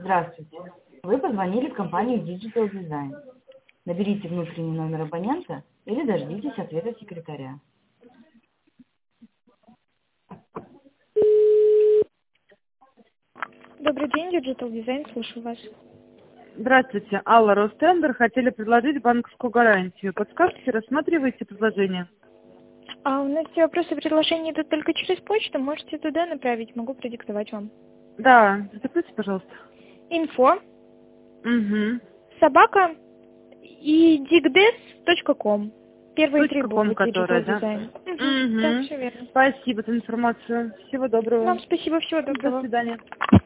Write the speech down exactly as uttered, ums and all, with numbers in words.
Здравствуйте. Вы позвонили в компанию Digital Design. Наберите внутренний номер абонента или дождитесь ответа секретаря. Добрый день, Digital Design, слушаю вас. Здравствуйте, Алла, Ростендер. Хотели предложить банковскую гарантию. Подскажите, рассматриваете предложение? А у нас все вопросы и предложения идут только через почту. Можете туда направить, могу продиктовать вам. Да, запишите, пожалуйста. Инфо, Угу. собака и digdes точка ком. Первые три буквы Digital которая, да? Design. Угу. Угу. Да, все верно. Спасибо за информацию. Всего доброго. Вам спасибо, всего доброго. До свидания.